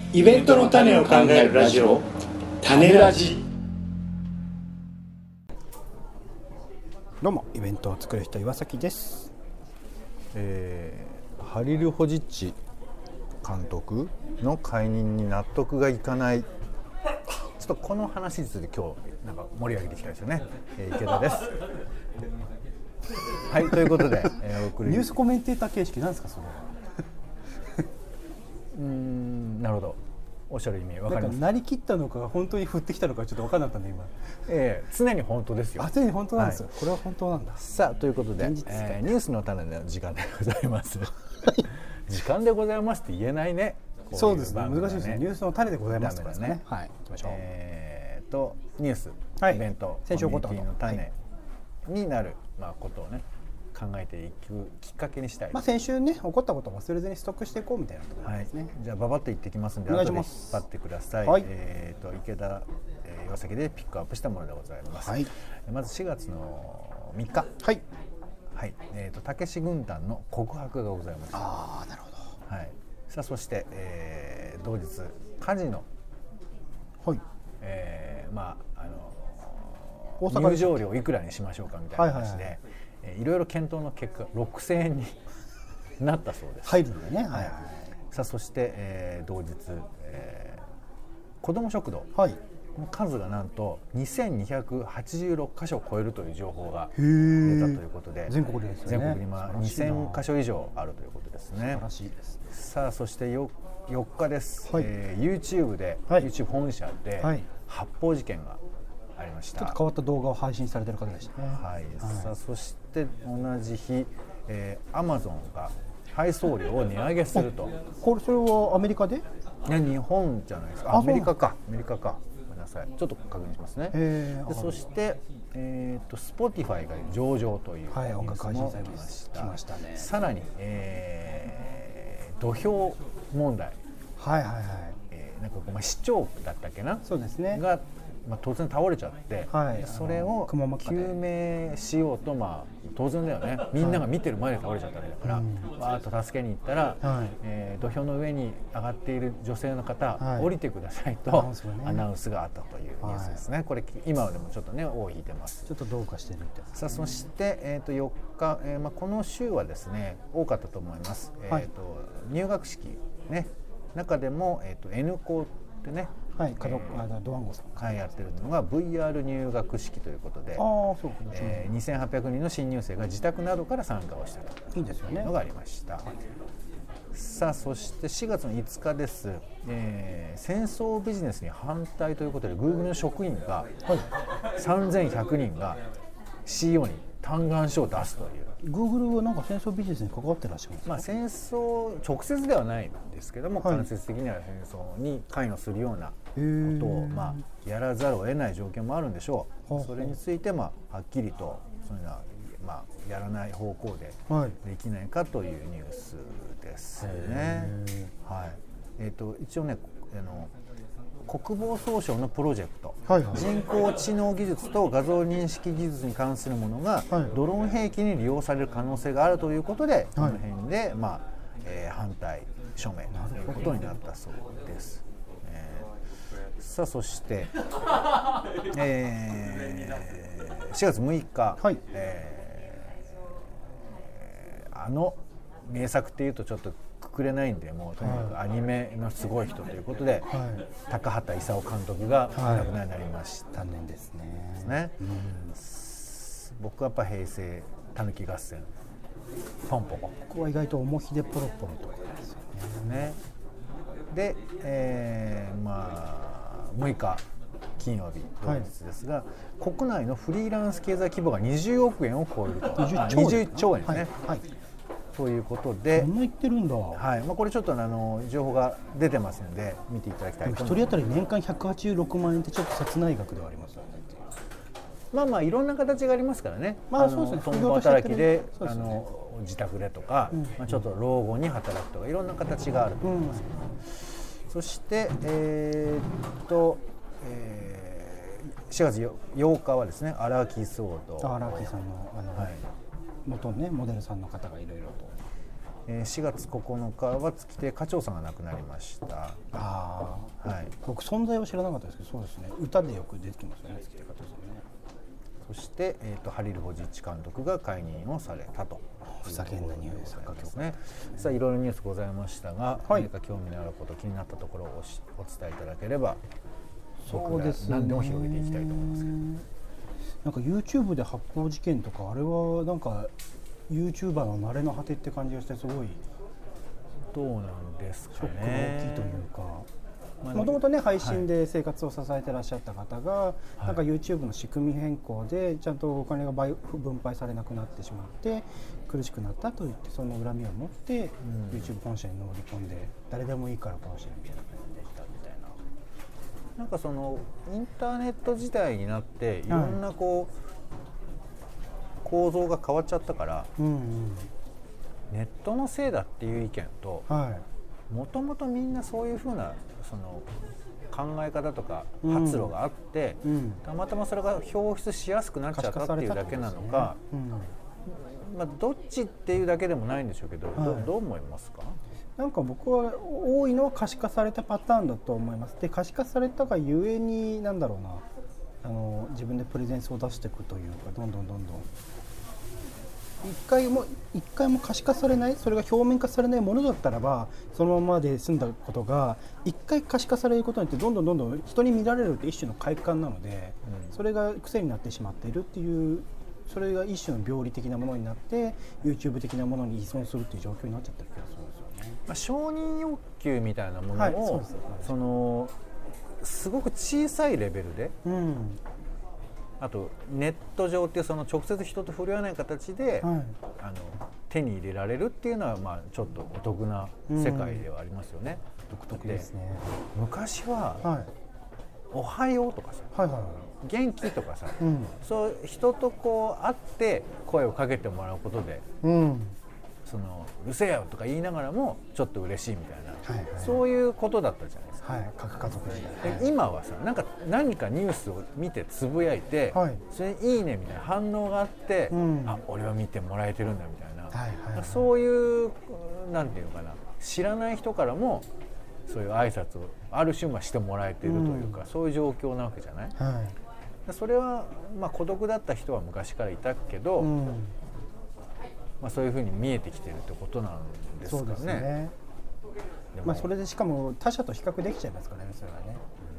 イベントの種を考えるラジオ、種ラジ。 どうも、イベントを作る人岩崎です。 ハリル・ホジッチ監督の解任に納得がいかない。ちょっとこの話について今日なんか盛り上げていきたいですよね。池田です。はい、ということで、 ニュースコメンテーター形式なんですか、それは。 なるほど。おっしゃる意味分かります。 なりきったのか本当に降ってきたのかちょっと分からなかったんで今。 常に本当ですよ。 常に本当なんですよ、はい、これは本当なんだ。 さあ、ということで、ニュースの種の時間でございます。時間でございますって言えないね。 そうですね、難しいですね。ニュースの種でございますからね。はい、行きましょう。 ニュース、 はい、 イベント、 先週起こったコミュニティの種になる、ことをね考えていくきっかけにしたい。 先週ね起こったことを忘れずにストックしていこうみたいなところですね。 はい、じゃあババッと言ってきますんで、 お願いします。 後で引っ張ってください。 はい、 池田、岩崎でピックアップしたものでございます。はい、まず4月の3日。はい。はい。たけし軍団の告白がございます。 ああ、なるほど。 はい。さあ、そして、同日カジノ。 はい。 入場料いくらにしましょうかみたいな話で、いろいろ検討の結果6000円になったそうです。 入るんだね。はい。 さあ、そして、同日、子ども食堂。はい。数がなんと2286箇所を超えるという情報が出たということで、 全国でですね。 全国に2000箇所以上あるということですね。 素晴らしいです。 さあ、そして4日です。はい、YouTube で、YouTube 本社で発砲事件がありました。 ちょっと変わった動画を配信されている方でしたね。 はい。さあ、そして同じ日、Amazon が配送料を値上げすると。 それはアメリカで？ 日本じゃないですか。アメリカか。ごめんなさい。ちょっと確認しますね。で、そして、Spotify が上場というニュースも来ましたね。さらに、土俵問題。 はい。 なんか市長だったっけな。 そうですね。 が突然倒れちゃって、それを救命しようと、当然だよね、みんなが見てる前で倒れちゃったわけだから、わーっと助けに行ったら、土俵の上に上がっている女性の方、降りてくださいとアナウンスがあったというニュースですね。これ今でもちょっとね尾を引いてます。 ちょっとどうかしてるみたいな。 さあ、そして、4日、この週はですね多かったと思います。入学式ね、中でも、N 校ってね、 ドワンゴさんやってるのが VR 入学式ということで、2800人の新入生が自宅などから参加をしたというのがありました。さあ、そして4月の5日です。戦争ビジネスに反対ということで Google の職員が、3100人が CEO に嘆願書を出すという。 Google はなんか戦争ビジネスに関わってらっしゃるんですか？ 戦争直接ではないんですけども、間接的には戦争に関与するようなことをやらざるを得ない条件もあるんでしょう。それについてはっきりとそういうのはやらない方向でできないかというニュースですね。はい。一応ね、国防総省のプロジェクト、人工知能技術と画像認識技術に関するものがドローン兵器に利用される可能性があるということで、この辺で、反対署名ということになったそうです。さあ、そして、4月6日、名作っていうとちょっとくくれないんで、もうとにかくアニメのすごい人ということで、高畑勲監督が亡くなりになりました。 残念ですね。 僕はやっぱ平成たぬき合戦ポンポコ。 ここは意外と重ひでポロポロとかですよね。 で、6日金曜日同日ですが、国内のフリーランス経済規模が20億円を超えると。20兆円ですね。ということで、 そんな言ってるんだ。 これちょっと情報が出てますので見ていただきたいと思います。 1人当たり年間186万円ってちょっと切ない額ではありますよね。 いろんな形がありますからね。共働きで自宅でとか、ちょっと老後に働くとかいろんな形があると思いますけど、そして4月8日はですね、荒木騒動。 荒木さんの元ねモデルさんの方がいろいろと。 4月9日は月亭課長さんが亡くなりました。 ああ、 はい、 僕存在は知らなかったですけど、そうですね、歌でよく出てきますよね、月亭課長さんね。 そして、ハリル・ホジッチ監督が解任をされたと。 ふざけんな匂い作家ですね。さあいろいろニュースございましたが、何か興味のあること、気になったところをお伝えいただければ、 そうですね、 何でも広げていきたいと思いますけど。 なんか YouTube で発砲事件とか、あれはなんか YouTuber の慣れの果てって感じがして、すごいどうなんですかね。 ショックが大きいというか、もともとね配信で生活を支えてらっしゃった方が、なんか YouTube の仕組み変更でちゃんとお金が分配されなくなってしまって苦しくなったと言って、その恨みを持って YouTube 本社に乗り込んで、誰でもいいから殺してみたいな感じでしたみたいな。 なんかそのインターネット時代になっていろんなこう、構造が変わっちゃったから、ネットのせいだっていう意見と、もともとみんなそういうふうなその考え方とか発露があって、たまたまそれが表出しやすくなっちゃったっていうだけなのか、まあどっちっていうだけでもないんでしょうけど、どう思いますか？ なんか僕は多いのは可視化されたパターンだと思います。で可視化されたがゆえになんだろうな、自分でプレゼンスを出していくというか、どんどん一回も可視化されない、それが表面化されないものだったらばそのままで済んだことが、一回可視化されることによってどんどん人に見られるって一種の快感なので、それが癖になってしまっているっていう、それが一種の病理的なものになって YouTube 的なものに依存するっていう状況になっちゃってる気がするんですよね。 承認欲求みたいなものを、そのすごく小さいレベルで、あとネット上っていうその直接人と触れ合わない形で、手に入れられるっていうのは、まあちょっとお得な世界ではありますよね。 独特ですね。 昔は、おはようとかさ、元気とかさ、そう人とこう会って声をかけてもらうことで、そのうるせえよとか言いながらもちょっと嬉しいみたいな、そういうことだったじゃないですか。 核家族で今はさ、何かニュースを見てつぶやいて、それにいいねみたいな反応があって、あ、俺は見てもらえてるんだみたいな、そういうなんていうのかな、知らない人からもそういう挨拶をある種してもらえてるというか、そういう状況なわけじゃない。それはまあ孤独だった人は昔からいたけど、まあそういうふうに見えてきてるってことなんですかね。そうですね。 まあそれでしかも他者と比較できちゃいますからね、それはね。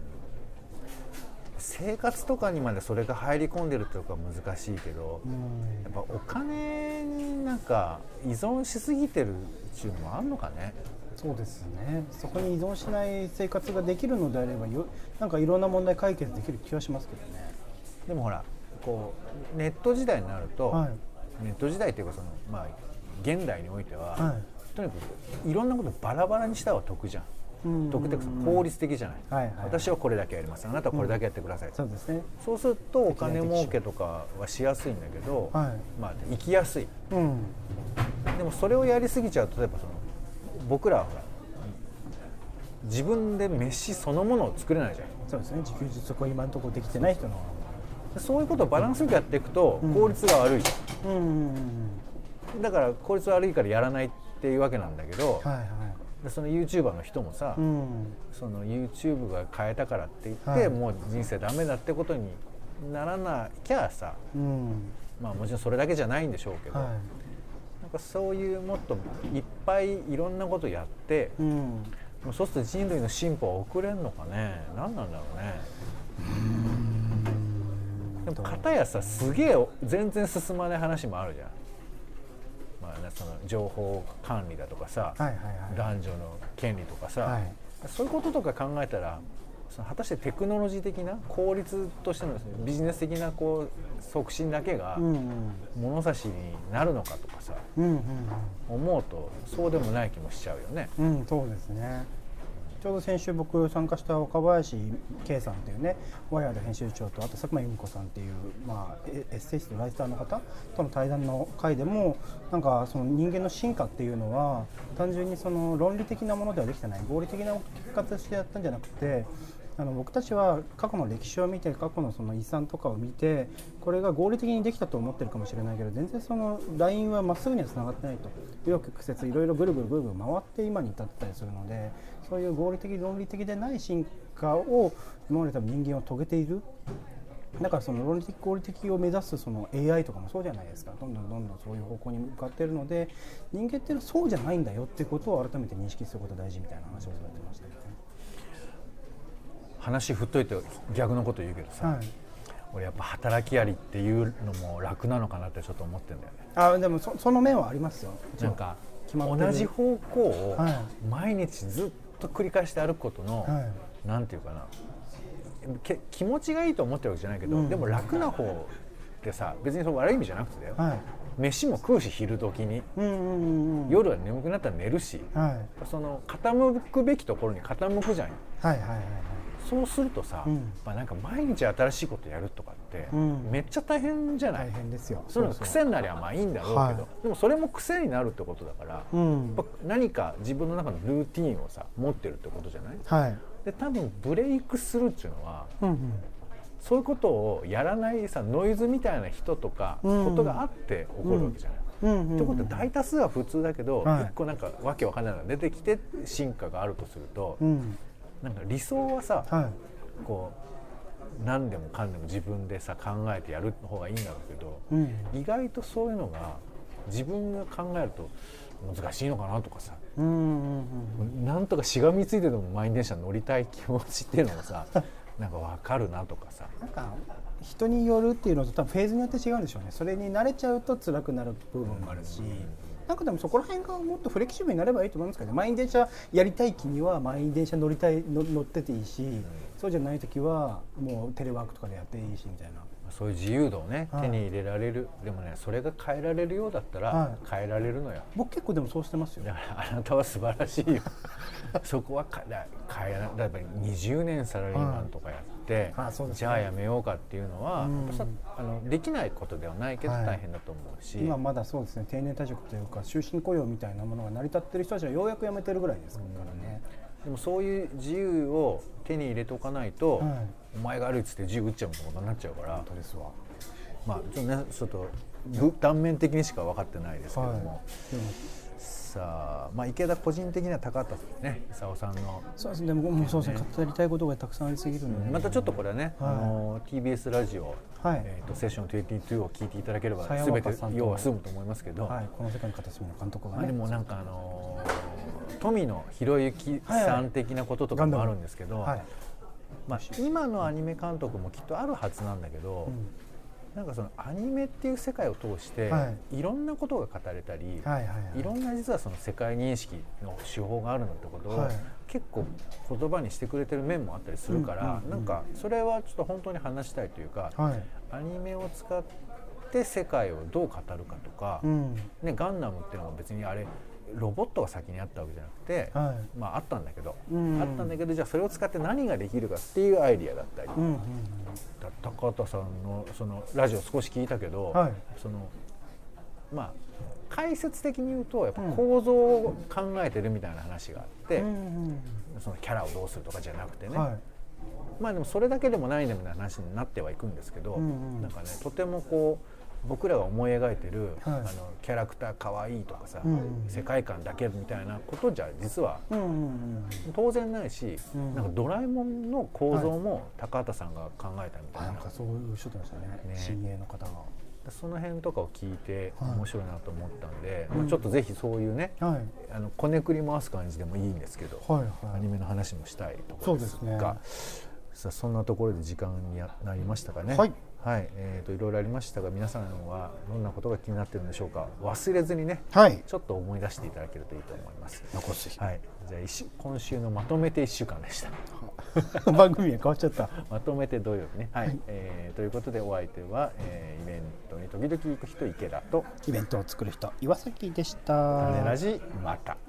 生活とかにまでそれが入り込んでるってことは難しいけど、やっぱお金になんか依存しすぎてるっていうのもあるのかね。 そうですね。そこに依存しない生活ができるのであれば、なんかいろんな問題解決できる気はしますけどね。 でもほら、こうネット時代になると、ネット時代っていうかそのまあ現代においては、とにかくいろんなことバラバラにした方が得じゃん。得って効率的じゃない。私はこれだけやります。あなたはこれだけやってください。そうですね。そうするとお金儲けとかはしやすいんだけど、まあ生きやすい。でもそれをやりすぎちゃうと、例えばその僕らは自分で飯そのものを作れないじゃん。 そうですね。自給自足は今のところできてない人の。 そういうことをバランスよくやっていくと効率が悪いじゃん。だから効率悪いからやらないっていうわけなんだけど、でその YouTuber の人もさ、その YouTube が変えたからって言って、もう人生ダメだってことにならなきゃさ、まあもちろんそれだけじゃないんでしょうけど、なんかそういうもっといっぱいいろんなことやって、そうすると人類の進歩は遅れんのかね。何なんだろうね。でも片やさ、すげえ全然進まない話もあるじゃん。まあね、その情報管理だとかさ、男女の権利とかさ、そういうこととか考えたら、その果たしてテクノロジー的な効率としてのですね、ビジネス的なこう促進だけが物差しになるのかとかさ、思うとそうでもない気もしちゃうよね。 そうですね。ちょうど先週僕参加した岡林圭さんっていうね、ワイヤード編集長と、あと佐久間由美子さんっていう、まあ、エッセイストライターの方との対談の回でも、なんかその人間の進化っていうのは単純にその論理的なものではできてない、合理的な結果としてやったんじゃなくて、 僕たちは過去の歴史を見て、過去のその遺産とかを見て、これが合理的にできたと思ってるかもしれないけど、全然そのラインはまっすぐにはつながってないと、紆余曲折いろいろぐるぐる回って今に至ってたりするので、そういう合理的論理的でない進化を今まで多分人間は遂げている。だからその論理的合理的を目指すその AI とかもそうじゃないですか。どんどんそういう方向に向かっているので、人間っていうのはそうじゃないんだよっていうことを改めて認識することが大事みたいな話をされてましたね。 話振っといて逆のこと言うけどさ、俺やっぱ働きありっていうのも楽なのかなってちょっと思ってるんだよね。 でも その面はありますよ。 なんか同じ方向を毎日ずっと繰り返して歩くことの、なんていうかな、気持ちがいいと思ってるわけじゃないけど、でも楽な方ってさ、別にその悪い意味じゃなくてだよ、飯も食うし昼時に、夜は眠くなったら寝るし、その傾くべきところに傾くじゃん。そうするとさ、なんか毎日新しいことやるとかって、めっちゃ大変じゃない。 大変ですよ。 それが癖になりゃまあいいんだろうけど、でもそれも癖になるってことだから、何か自分の中のルーティンをさ持ってるってことじゃない。で多分ブレイクするっていうのは、そういうことをやらないさノイズみたいな人とかことがあって起こるわけじゃない。ってことは大多数は普通だけど、一個なんかわけわかんないのが出てきて進化があるとすると、なんか理想はさ、こう何でもかんでも自分でさ考えてやる方がいいんだろうけど、意外とそういうのが自分が考えると難しいのかなとかさ、なんとかしがみついてでも満員電車乗りたい気持ちっていうのもさなんか分かるなとかさ、 なんか人によるっていうのと多分フェーズによって違うんでしょうね。それに慣れちゃうと辛くなる部分もあるし、なんかでもそこら辺がもっとフレキシブルになればいいと思いますけどね。満員電車やりたい気には満員電車乗ってていいし、そうじゃない時はもうテレワークとかでやっていいしみたいな。 そういう自由度をね、手に入れられる。でもね、それが変えられるようだったら変えられるのよ。 僕結構でもそうしてますよ。 だからあなたは素晴らしいよそこは変えられない。20年サラリーマンとかやって、じゃあやめようかっていうのは、できないことではないけど大変だと思うし、 今まだそうですね、定年退職というか終身雇用みたいなものが成り立ってる人たちはようやく辞めてるぐらいですからね。 でもそういう自由を手に入れておかないと、お前が悪いっつって銃撃っちゃうことになっちゃうから。 本当ですわ。 まあちょっとね、ちょっと断面的にしか分かってないですけども、さあ、池田個人的には高畑ね、功さんのそうですね、僕もそうですね、語りたいことがたくさんありすぎるので、 またちょっとこれはね、TBS ラジオ、セッション22を聞いていただければ全て要は済むと思いますけど、 この世界の片隅の監督がね、 でもなんか富野博之さん的なこととかもあるんですけど、今のアニメ監督もきっとあるはずなんだけど、なんかそのアニメっていう世界を通していろんなことが語れたり、いろんな実はその世界認識の手法があるのってことを結構言葉にしてくれてる面もあったりするから、なんかそれはちょっと本当に話したいというか、アニメを使って世界をどう語るかとか、ね、ガンダムっていうのは別にあれロボットが先にあったわけじゃなくて、あったんだけど、じゃあそれを使って何ができるかっていうアイディアだったり、高畑さんのそのラジオ少し聞いたけど、その解説的に言うとやっぱ構造を考えてるみたいな話があって、そのキャラをどうするとかじゃなくてね、でもそれだけでもないみたいな話になってはいくんですけど、なんかね、とてもこう僕らが思い描いてる、キャラクターかわいいとかさ、世界観だけみたいなことじゃ実は当然ないし、なんかドラえもんの構造も高畑さんが考えたみたいな、 なんかそういう人でしたね、新鋭の方が。 その辺とかを聞いて面白いなと思ったんで、ちょっとぜひそういうね、こねくり回す感じでもいいんですけど、アニメの話もしたいところですが、さあそんなところで時間になりましたかね。いろいろありましたが、皆さんはどんなことが気になっているんでしょうか。忘れずにね、ちょっと思い出していただけるといいと思います。じゃあ今週のまとめて1週間でした番組は変わっちゃったまとめて土曜日ね、ということでお相手は、イベントに時々行く人池田と、 イベントを作る人岩崎でした。 種ラジまた。